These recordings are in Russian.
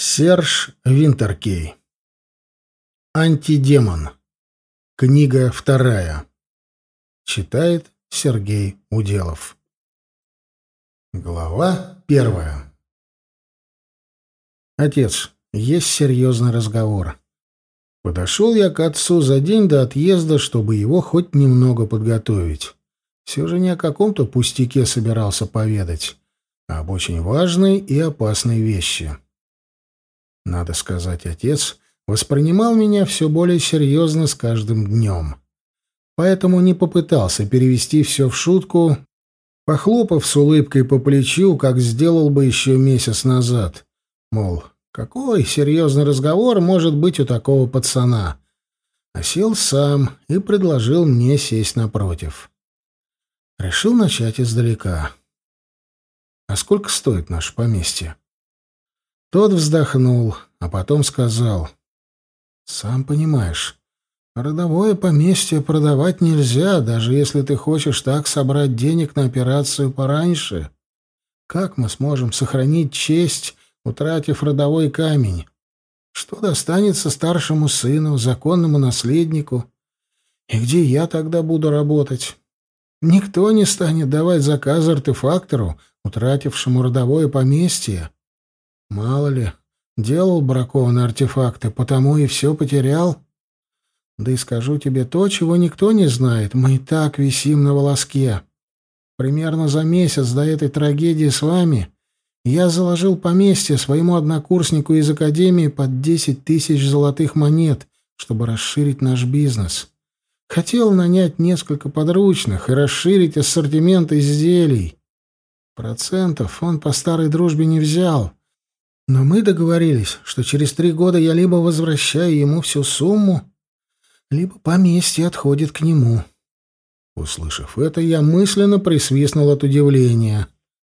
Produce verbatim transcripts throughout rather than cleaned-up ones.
Серж Винтеркей. Антидемон. Книга вторая. Читает Сергей Уделов. Глава первая. Отец, есть серьезный разговор. Подошел я к отцу за день до отъезда, чтобы его хоть немного подготовить. Все же не о каком-то пустяке собирался поведать, а об очень важной и опасной вещи. Надо сказать, отец воспринимал меня все более серьезно с каждым днем. Поэтому не попытался перевести все в шутку, похлопав с улыбкой по плечу, как сделал бы еще месяц назад. Мол, какой серьезный разговор может быть у такого пацана? А сел сам и предложил мне сесть напротив. Решил начать издалека. «А сколько стоит наше поместье?» Тот вздохнул, а потом сказал: «Сам понимаешь, родовое поместье продавать нельзя, даже если ты хочешь так собрать денег на операцию пораньше. Как мы сможем сохранить честь, утратив родовой камень? Что достанется старшему сыну, законному наследнику? И где я тогда буду работать? Никто не станет давать заказ артефактору, утратившему родовое поместье. Мало ли, делал бракованные артефакты, потому и все потерял. Да и скажу тебе то, чего никто не знает. Мы и так висим на волоске. Примерно за месяц до этой трагедии с вами я заложил поместье своему однокурснику из академии под десять тысяч золотых монет, чтобы расширить наш бизнес. Хотел нанять несколько подручных и расширить ассортимент изделий. Процентов он по старой дружбе не взял. Но мы договорились, что через три года я либо возвращаю ему всю сумму, либо поместье отходит к нему». Услышав это, я мысленно присвистнул от удивления.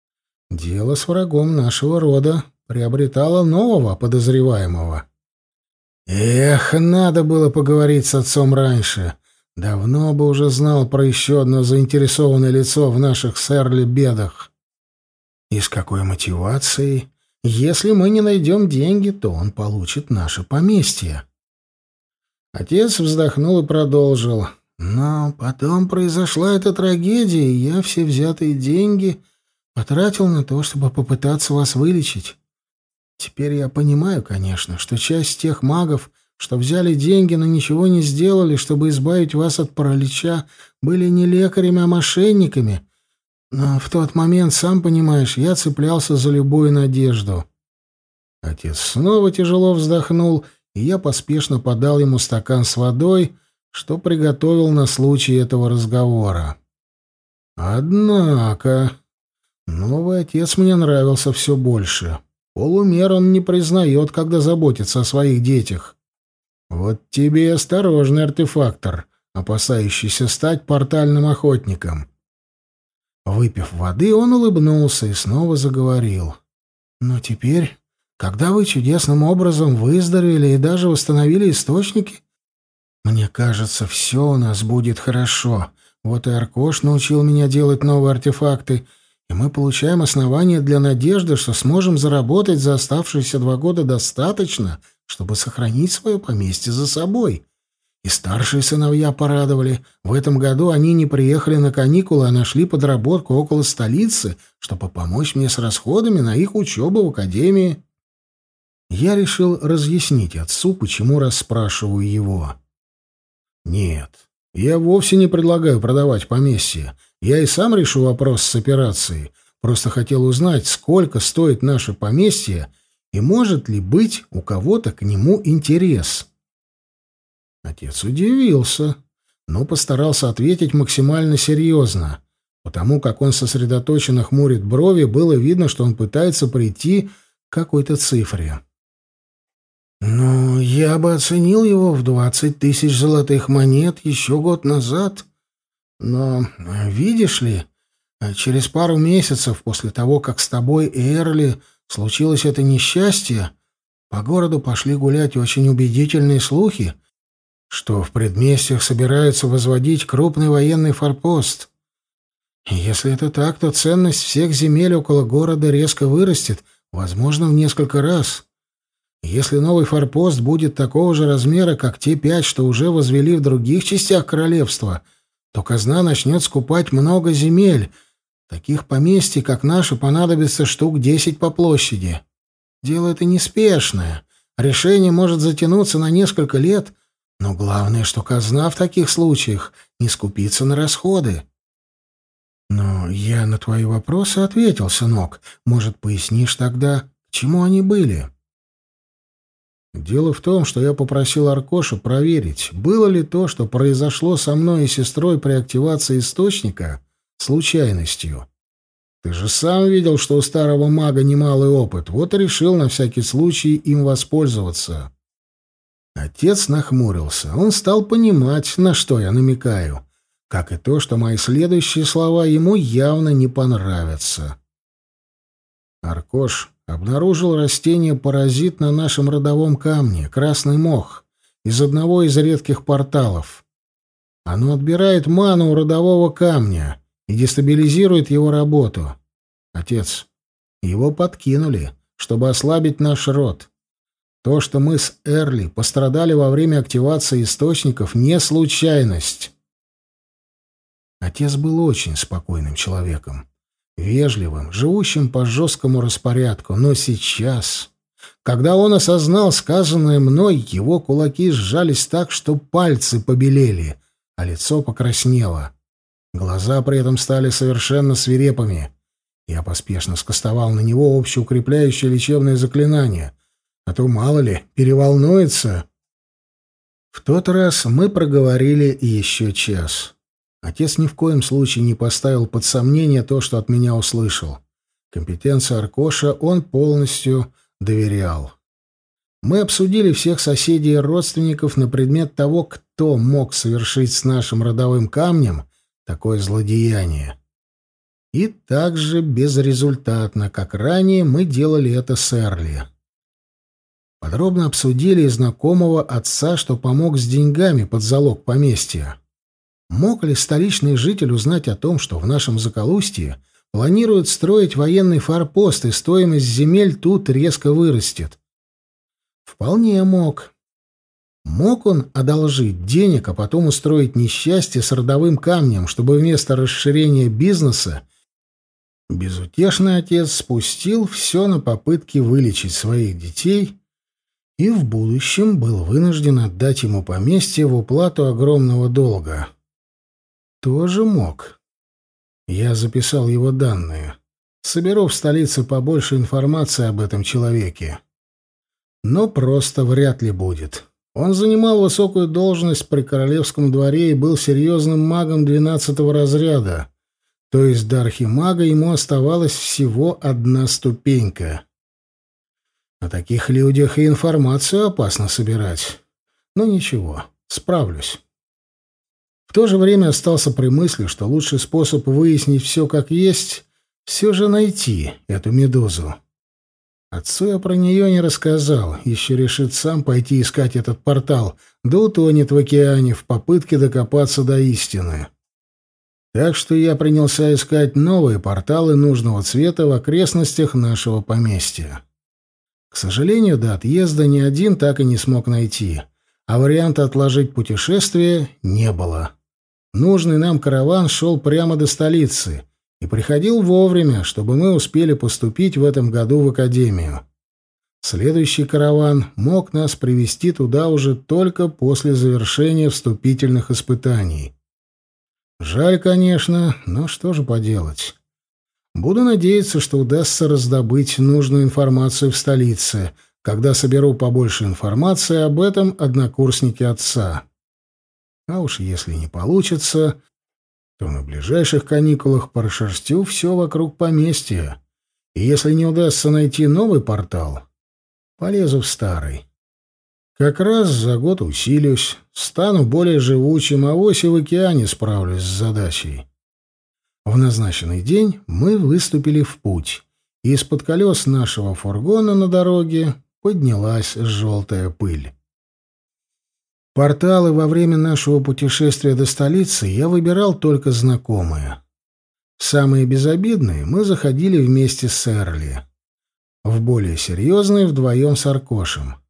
Дело с врагом нашего рода приобретало нового подозреваемого. Эх, надо было поговорить с отцом раньше. Давно бы уже знал про еще одно заинтересованное лицо в наших с Эрли бедах. И с какой мотивацией? Если мы не найдем деньги, то он получит наше поместье. Отец вздохнул и продолжил. Но потом произошла эта трагедия, и я все взятые деньги потратил на то, чтобы попытаться вас вылечить. Теперь я понимаю, конечно, что часть тех магов, что взяли деньги, но ничего не сделали, чтобы избавить вас от паралича, были не лекарями, а мошенниками. Но в тот момент, сам понимаешь, я цеплялся за любую надежду». Отец снова тяжело вздохнул, и я поспешно подал ему стакан с водой, что приготовил на случай этого разговора. Однако новый отец мне нравился все больше. Полумер он не признает, когда заботится о своих детях. Вот тебе и осторожный артефактор, опасающийся стать портальным охотником. Выпив воды, он улыбнулся и снова заговорил. «Но теперь, когда вы чудесным образом выздоровели и даже восстановили источники, мне кажется, все у нас будет хорошо. Вот и Аркош научил меня делать новые артефакты, и мы получаем основания для надежды, что сможем заработать за оставшиеся два года достаточно, чтобы сохранить свое поместье за собой. И старшие сыновья порадовали. В этом году они не приехали на каникулы, а нашли подработку около столицы, чтобы помочь мне с расходами на их учебу в академии». Я решил разъяснить отцу, почему расспрашиваю его. «Нет, я вовсе не предлагаю продавать поместье. Я и сам решу вопрос с операцией. Просто хотел узнать, сколько стоит наше поместье и может ли быть у кого-то к нему интерес». Отец удивился, но постарался ответить максимально серьезно. Потому как он сосредоточенно хмурит брови, было видно, что он пытается прийти к какой-то цифре. «Ну, я бы оценил его в двадцать тысяч золотых монет еще год назад. Но, видишь ли, через пару месяцев после того, как с тобой и Эрли случилось это несчастье, по городу пошли гулять очень убедительные слухи, что в предместьях собираются возводить крупный военный форпост. И если это так, то ценность всех земель около города резко вырастет, возможно, в несколько раз. Если новый форпост будет такого же размера, как те пять, что уже возвели в других частях королевства, то казна начнет скупать много земель. Таких поместий, как наше, понадобится штук десять по площади. Дело это неспешное. Решение может затянуться на несколько лет, но главное, что казна в таких случаях не скупится на расходы. Но я на твои вопросы ответил, сынок. Может, пояснишь тогда, к чему они были? Дело в том, что я попросил Аркоша проверить, было ли то, что произошло со мной и сестрой при активации источника, случайностью. Ты же сам видел, что у старого мага немалый опыт, вот и решил на всякий случай им воспользоваться. Отец нахмурился. Он стал понимать, на что я намекаю, как и то, что мои следующие слова ему явно не понравятся. Аркош обнаружил растение-паразит на нашем родовом камне, красный мох, из одного из редких порталов. Оно отбирает ману у родового камня и дестабилизирует его работу. Отец, его подкинули, чтобы ослабить наш род. То, что мы с Эрли пострадали во время активации источников, не случайность. Отец был очень спокойным человеком, вежливым, живущим по жесткому распорядку, но сейчас, когда он осознал сказанное мной, его кулаки сжались так, что пальцы побелели, а лицо покраснело. Глаза при этом стали совершенно свирепыми. Я поспешно скостовал на него общеукрепляющее лечебное заклинание, а то, мало ли, переволнуется. В тот раз мы проговорили еще час. Отец ни в коем случае не поставил под сомнение то, что от меня услышал. Компетенции Аркоша он полностью доверял. Мы обсудили всех соседей и родственников на предмет того, кто мог совершить с нашим родовым камнем такое злодеяние. И так же безрезультатно, как ранее мы делали это с Эрли. Подробно обсудили и знакомого отца, что помог с деньгами под залог поместья. Мог ли столичный житель узнать о том, что в нашем захолустье планируют строить военный форпост, и стоимость земель тут резко вырастет? Вполне мог. Мог он одолжить денег, а потом устроить несчастье с родовым камнем, чтобы вместо расширения бизнеса безутешный отец спустил все на попытки вылечить своих детей и в будущем был вынужден отдать ему поместье в уплату огромного долга? Тоже мог. Я записал его данные. Соберу в столице побольше информации об этом человеке. Но просто вряд ли будет. Он занимал высокую должность при королевском дворе и был серьезным магом двенадцатого разряда. То есть до архимага ему оставалась всего одна ступенька. О таких людях и информацию опасно собирать. Но ничего, справлюсь. В то же время остался при мысли, что лучший способ выяснить все как есть — все же найти эту медузу. Отцу я про нее не рассказал, еще решит сам пойти искать этот портал, да утонет в океане в попытке докопаться до истины. Так что я принялся искать новые порталы нужного цвета в окрестностях нашего поместья. К сожалению, до отъезда ни один так и не смог найти, а варианта отложить путешествие не было. Нужный нам караван шел прямо до столицы и приходил вовремя, чтобы мы успели поступить в этом году в академию. Следующий караван мог нас привести туда уже только после завершения вступительных испытаний. Жаль, конечно, но что же поделать. Буду надеяться, что удастся раздобыть нужную информацию в столице, когда соберу побольше информации об этом однокурснике отца. А уж если не получится, то на ближайших каникулах прошерстю все вокруг поместья. И если не удастся найти новый портал, полезу в старый. Как раз за год усилюсь, стану более живучим, а авось и в океане справлюсь с задачей. В назначенный день мы выступили в путь, и из-под колес нашего фургона на дороге поднялась желтая пыль. Порталы во время нашего путешествия до столицы я выбирал только знакомые. Самые безобидные мы заходили вместе с Эрли. В более серьезные вдвоем с Аркошем.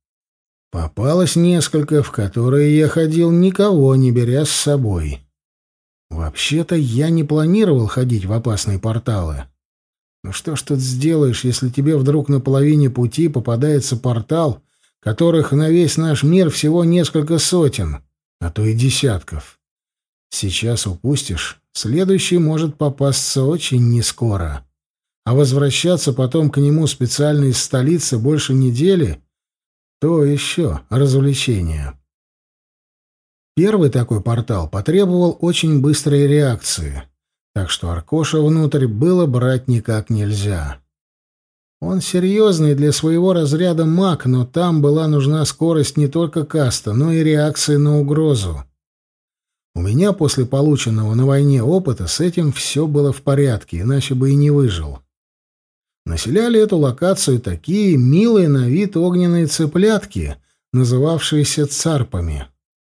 Попалось несколько, в которые я ходил, никого не беря с собой. Вообще-то я не планировал ходить в опасные порталы. Ну что ж тут сделаешь, если тебе вдруг на половине пути попадается портал, которых на весь наш мир всего несколько сотен, а то и десятков. Сейчас упустишь, следующий может попасться очень нескоро. А возвращаться потом к нему специально из столицы больше недели — то еще развлечение. Первый такой портал потребовал очень быстрой реакции, так что Аркоша внутрь было брать никак нельзя. Он серьезный для своего разряда маг, но там была нужна скорость не только каста, но и реакции на угрозу. У меня после полученного на войне опыта с этим все было в порядке, иначе бы и не выжил. Населяли эту локацию такие милые на вид огненные цыплятки, называвшиеся царпами.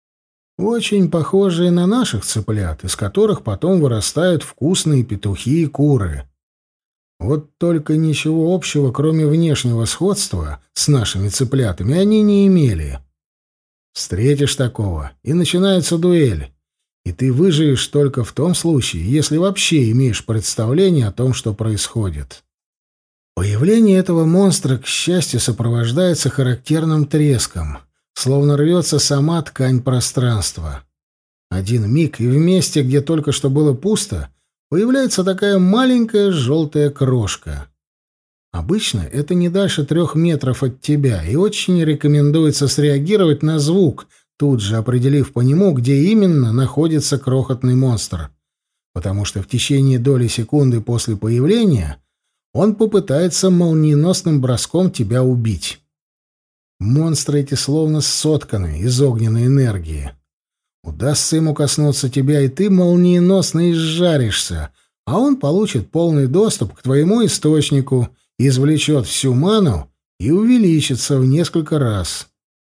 Очень похожие на наших цыплят, из которых потом вырастают вкусные петухи и куры. Вот только ничего общего, кроме внешнего сходства, с нашими цыплятами они не имели. Встретишь такого, и начинается дуэль. И ты выживешь только в том случае, если вообще имеешь представление о том, что происходит. Появление этого монстра, к счастью, сопровождается характерным треском, словно рвется сама ткань пространства. Один миг, и в месте, где только что было пусто, появляется такая маленькая желтая крошка. Обычно это не дальше трех метров от тебя, и очень рекомендуется среагировать на звук, тут же определив по нему, где именно находится крохотный монстр, потому что в течение доли секунды после появления он попытается молниеносным броском тебя убить. Монстры эти словно сотканы из огненной энергии. Удастся ему коснуться тебя, и ты молниеносно изжаришься, а он получит полный доступ к твоему источнику, извлечет всю ману и увеличится в несколько раз.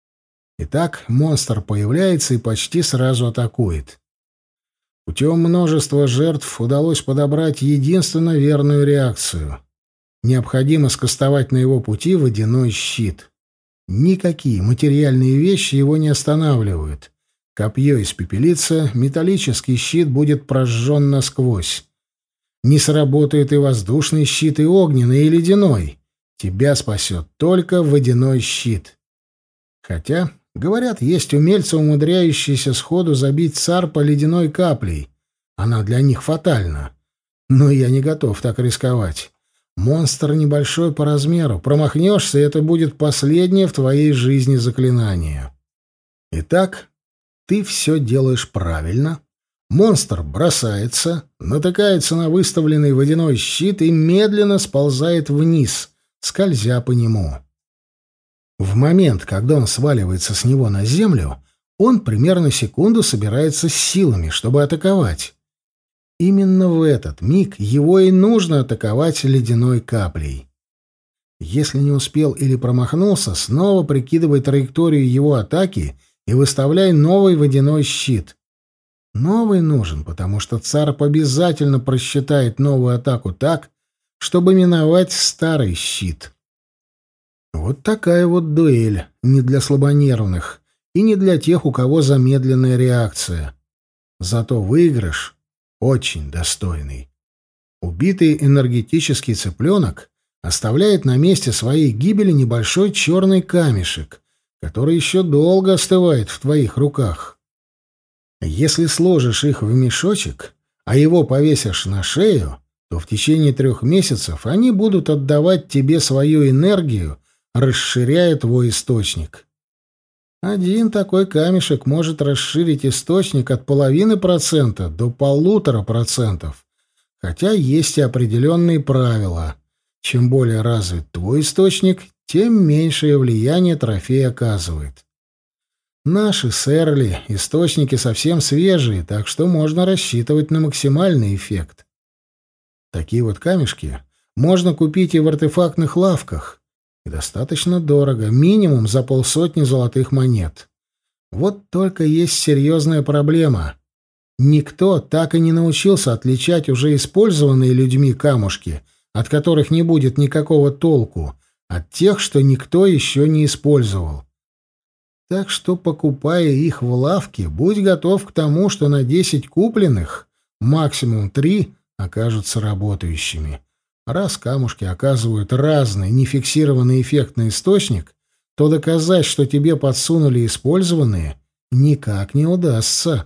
Итак, монстр появляется и почти сразу атакует. Путем множества жертв удалось подобрать единственно верную реакцию. Необходимо скостовать на его пути водяной щит. Никакие материальные вещи его не останавливают. Копье испепелится, металлический щит будет прожжен насквозь. Не сработает и воздушный щит, и огненный, и ледяной. Тебя спасет только водяной щит. Хотя, говорят, есть умельцы, умудряющиеся сходу забить царпа ледяной каплей. Она для них фатальна. Но я не готов так рисковать. Монстр небольшой по размеру. Промахнешься, и это будет последнее в твоей жизни заклинание. Итак, ты все делаешь правильно. Монстр бросается, натыкается на выставленный водяной щит и медленно сползает вниз, скользя по нему. В момент, когда он сваливается с него на землю, он примерно секунду собирается с силами, чтобы атаковать. Именно в этот миг его и нужно атаковать ледяной каплей. Если не успел или промахнулся, снова прикидывай траекторию его атаки и выставляй новый водяной щит. Новый нужен, потому что царп обязательно просчитает новую атаку так, чтобы миновать старый щит. Вот такая вот дуэль, не для слабонервных и не для тех, у кого замедленная реакция. Зато выигрыш очень достойный. Убитый энергетический цыпленок оставляет на месте своей гибели небольшой черный камешек, который еще долго остывает в твоих руках. Если сложишь их в мешочек, а его повесишь на шею, то в течение трех месяцев они будут отдавать тебе свою энергию, расширяя твой источник. Один такой камешек может расширить источник от половины процента до полутора процентов, хотя есть и определенные правила. Чем более развит твой источник, тем меньшее влияние трофей оказывает. Наши с Эрли источники совсем свежие, так что можно рассчитывать на максимальный эффект. Такие вот камешки можно купить и в артефактных лавках. И достаточно дорого, минимум за полсотни золотых монет. Вот только есть серьезная проблема. Никто так и не научился отличать уже использованные людьми камушки, от которых не будет никакого толку, от тех, что никто еще не использовал. Так что, покупая их в лавке, будь готов к тому, что на десять купленных максимум три окажутся работающими. Раз камушки оказывают разный, нефиксированный эффектный источник, то доказать, что тебе подсунули использованные, никак не удастся.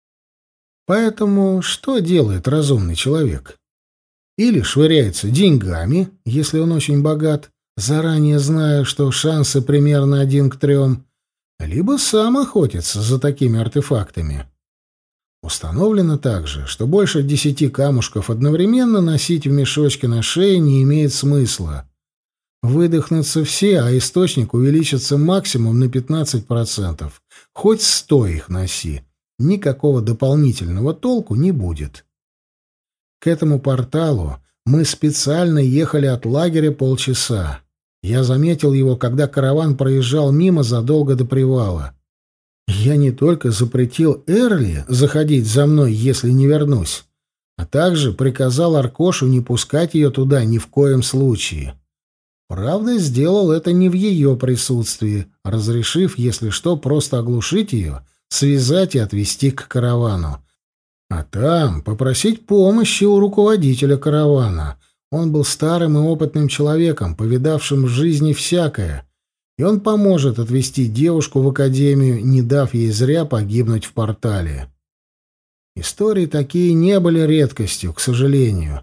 Поэтому что делает разумный человек? Или швыряется деньгами, если он очень богат, заранее зная, что шансы примерно один к трем, либо сам охотится за такими артефактами. Установлено также, что больше десяти камушков одновременно носить в мешочке на шее не имеет смысла. Выдохнутся все, а источник увеличится максимум на пятнадцать процентов. Хоть сто их носи. Никакого дополнительного толку не будет. К этому порталу мы специально ехали от лагеря полчаса. Я заметил его, когда караван проезжал мимо задолго до привала. Я не только запретил Эрли заходить за мной, если не вернусь, а также приказал Аркошу не пускать ее туда ни в коем случае. Правда, сделал это не в ее присутствии, разрешив, если что, просто оглушить ее, связать и отвезти к каравану. А там попросить помощи у руководителя каравана. Он был старым и опытным человеком, повидавшим в жизни всякое, и он поможет отвезти девушку в академию, не дав ей зря погибнуть в портале. Истории такие не были редкостью, к сожалению,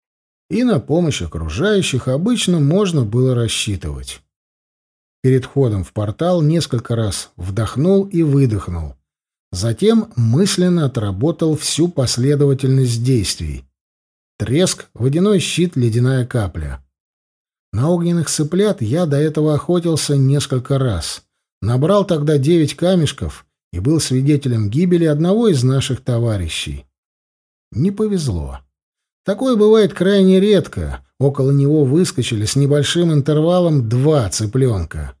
и на помощь окружающих обычно можно было рассчитывать. Перед входом в портал несколько раз вдохнул и выдохнул. Затем мысленно отработал всю последовательность действий. Треск, водяной щит, ледяная капля. На огненных цыплят я до этого охотился несколько раз. Набрал тогда девять камешков и был свидетелем гибели одного из наших товарищей. Не повезло. Такое бывает крайне редко. Около него выскочили с небольшим интервалом два цыпленка.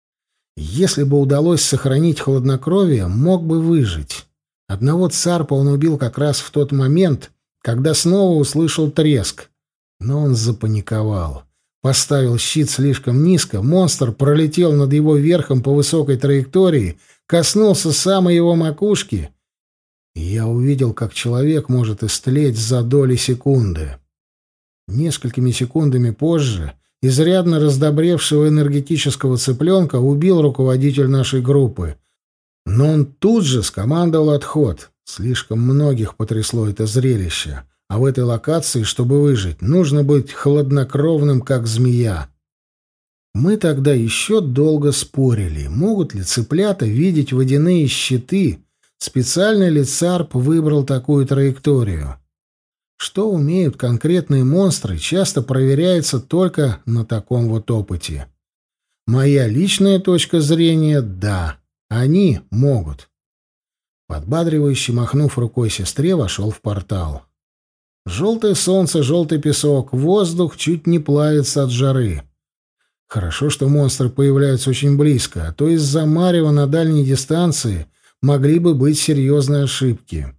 Если бы удалось сохранить хладнокровие, мог бы выжить. Одного царпа он убил как раз в тот момент, когда снова услышал треск. Но он запаниковал. Поставил щит слишком низко, монстр пролетел над его верхом по высокой траектории, коснулся самой его макушки, и я увидел, как человек может истлеть за доли секунды. Несколькими секундами позже изрядно раздобревшего энергетического цыпленка убил руководитель нашей группы, но он тут же скомандовал отход. Слишком многих потрясло это зрелище. А в этой локации, чтобы выжить, нужно быть хладнокровным, как змея. Мы тогда еще долго спорили, могут ли цыплята видеть водяные щиты, специально ли царп выбрал такую траекторию. Что умеют конкретные монстры, часто проверяется только на таком вот опыте. Моя личная точка зрения — да, они могут. Подбадривающе махнув рукой сестре, вошел в портал. Желтое солнце, желтый песок, воздух чуть не плавится от жары. Хорошо, что монстры появляются очень близко, а то из-за марева на дальней дистанции могли бы быть серьезные ошибки.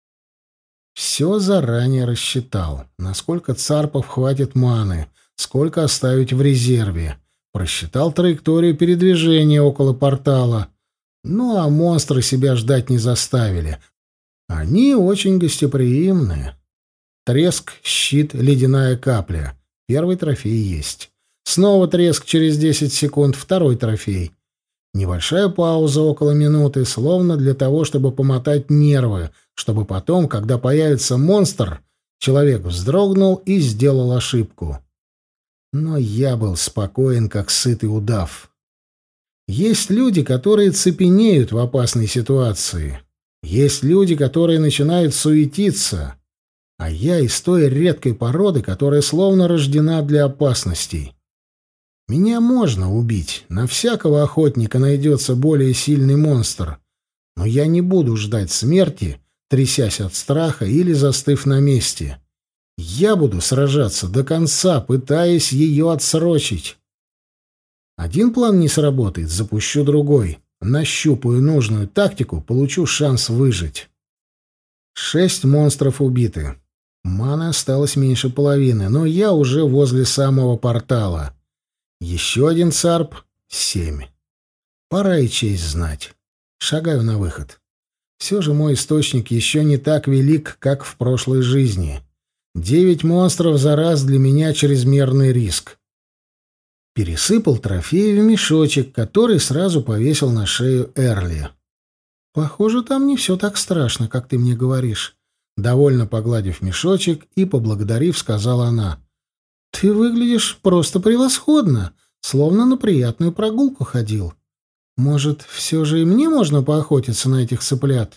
Все заранее рассчитал, насколько царпов хватит маны, сколько оставить в резерве. Просчитал траекторию передвижения около портала. Ну, а монстры себя ждать не заставили. Они очень гостеприимные. Треск, щит, ледяная капля. Первый трофей есть. Снова треск через десять секунд, второй трофей. Небольшая пауза около минуты, словно для того, чтобы помотать нервы, чтобы потом, когда появится монстр, человек вздрогнул и сделал ошибку. Но я был спокоен, как сытый удав. Есть люди, которые цепенеют в опасной ситуации. Есть люди, которые начинают суетиться. А я из той редкой породы, которая словно рождена для опасностей. Меня можно убить, на всякого охотника найдется более сильный монстр, но я не буду ждать смерти, трясясь от страха или застыв на месте. Я буду сражаться до конца, пытаясь ее отсрочить. Один план не сработает, запущу другой. Нащупаю нужную тактику, получу шанс выжить. Шесть монстров убиты. Маны осталось меньше половины, но я уже возле самого портала. Еще один царп — семь. Пора и честь знать. Шагаю на выход. Все же мой источник еще не так велик, как в прошлой жизни. Девять монстров за раз для меня чрезмерный риск. Пересыпал трофеи в мешочек, который сразу повесил на шею Эрли. «Похоже, там не все так страшно, как ты мне говоришь». Довольно погладив мешочек и поблагодарив, сказала она. «Ты выглядишь просто превосходно, словно на приятную прогулку ходил. Может, все же и мне можно поохотиться на этих цыплят?»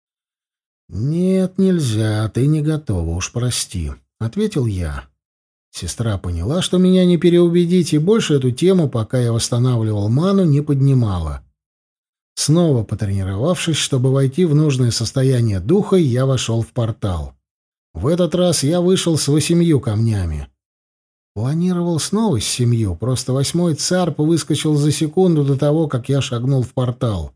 «Нет, нельзя, ты не готова, уж прости», — ответил я. Сестра поняла, что меня не переубедить, и больше эту тему, пока я восстанавливал ману, не поднимала. Снова потренировавшись, чтобы войти в нужное состояние духа, я вошел в портал. В этот раз я вышел с восемью камнями. Планировал снова с семью, просто восьмой царп выскочил за секунду до того, как я шагнул в портал.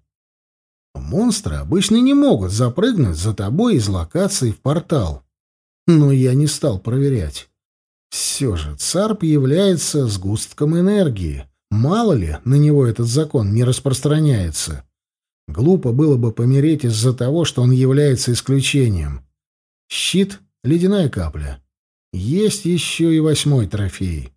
Монстры обычно не могут запрыгнуть за тобой из локации в портал. Но я не стал проверять. Все же царп является сгустком энергии. Мало ли, на него этот закон не распространяется. Глупо было бы помереть из-за того, что он является исключением. Щит — ледяная капля. Есть еще и восьмой трофей.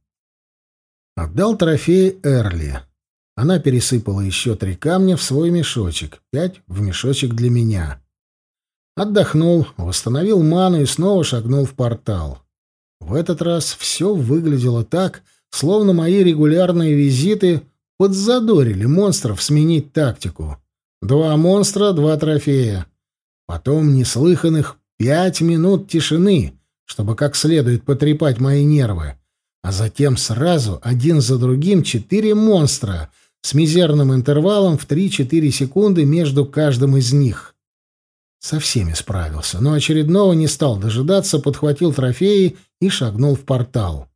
Отдал трофей Эрли. Она пересыпала еще три камня в свой мешочек, пять в мешочек для меня. Отдохнул, восстановил ману и снова шагнул в портал. В этот раз все выглядело так, словно мои регулярные визиты подзадорили монстров сменить тактику. Два монстра, два трофея. Потом неслыханных пять минут тишины, чтобы как следует потрепать мои нервы. А затем сразу, один за другим, четыре монстра с мизерным интервалом в три-четыре секунды между каждым из них. Со всеми справился, но очередного не стал дожидаться, подхватил трофеи и шагнул в портал.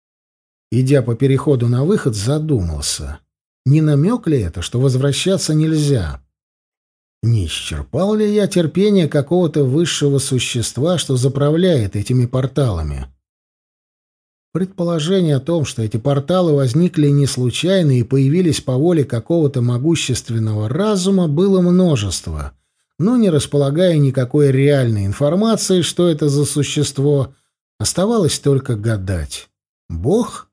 Идя по переходу на выход, задумался. Не намек ли это, что возвращаться нельзя? Не исчерпал ли я терпение какого-то высшего существа, что заправляет этими порталами? Предположение о том, что эти порталы возникли не случайно и появились по воле какого-то могущественного разума, было множество, но не располагая никакой реальной информацией, что это за существо, оставалось только гадать. Бог?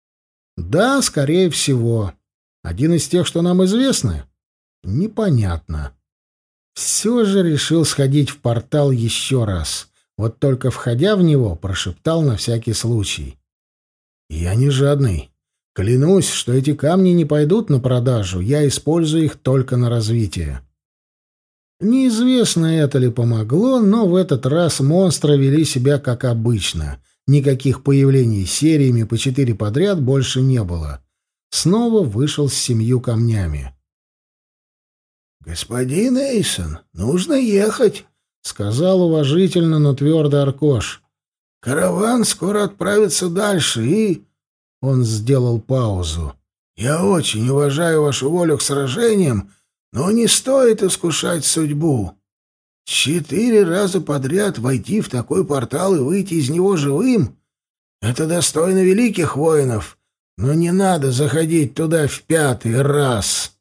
Да, скорее всего. Один из тех, что нам известны? Непонятно. Все же решил сходить в портал еще раз. Вот только входя в него, прошептал на всякий случай. Я не жадный. Клянусь, что эти камни не пойдут на продажу, я использую их только на развитие. Неизвестно, это ли помогло, но в этот раз монстры вели себя как обычно. Никаких появлений сериями по четыре подряд больше не было. Снова вышел с семью камнями. «Господин Эйсон, нужно ехать», — сказал уважительно, но твердо Аркош. «Караван скоро отправится дальше, и...» Он сделал паузу. «Я очень уважаю вашу волю к сражениям, но не стоит искушать судьбу. Четыре раза подряд войти в такой портал и выйти из него живым — это достойно великих воинов, но не надо заходить туда в пятый раз».